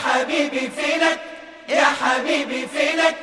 حبيبي فينك يا حبيبي فينك.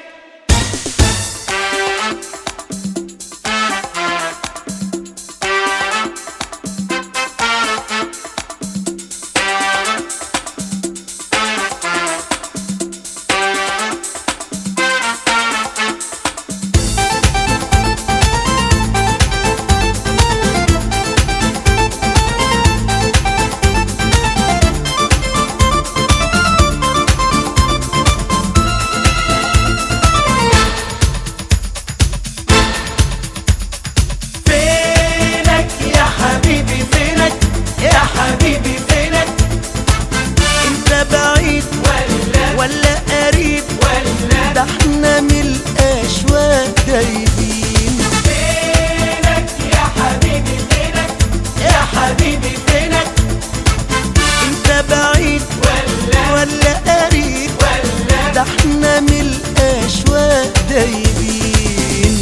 ولا قريب ده احنا من الاشواق دايبين. فينك يا حبيبي فينك يا حبيبي فينك. انت بعيد ولا قريب ده احنا من الاشواق دايبين.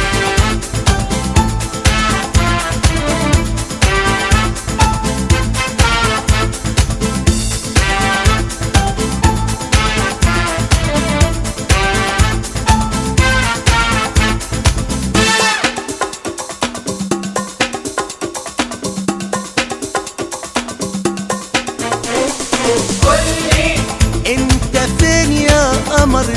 انت فين يا قمر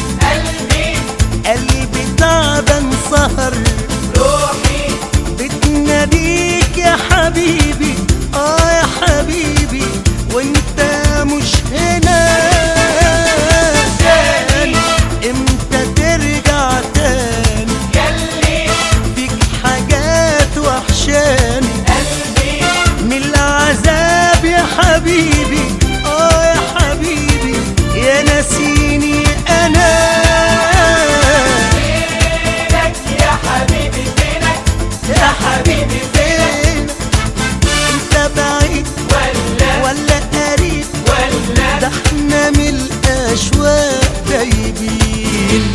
قلبي تعبان سهر. روحي بتناديك يا حبيبي يا حبيبي وانت مش هنا. امتى ترجع تاني ياللي فيك حاجات وحشاني قلبي من العذاب يا حبيبي يا حبيبي يا ناسيني انا. فينك يا حبيبي فينك يا حبيبي فينك. انت بعيد ولا قريب ده احنا من الاشواق دايبين.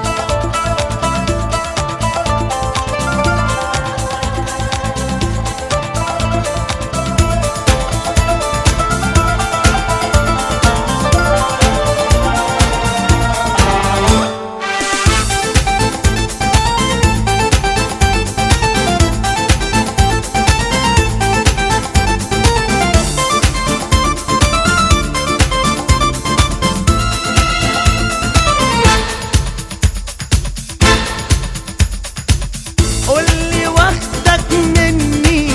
قولي واخدك مني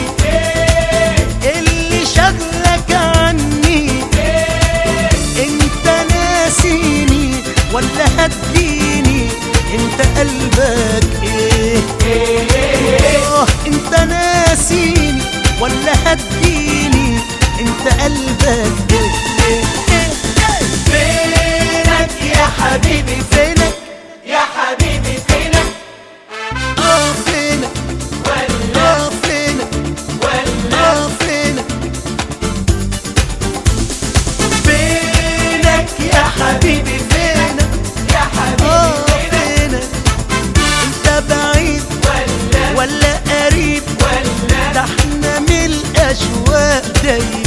اللي شغلك عني. انت ناسيني ولا هتجيني انت قلبك انت ناسيني ولا هتجيني انت قلبك فينك يا حبيبي فينك يا حبيبي فينك. فينك فينك فينك. فينك يا حبيبي فينك يا حبيبي فينك. انت بعيد ولا قريب ده احنا من الاشواق دايبين.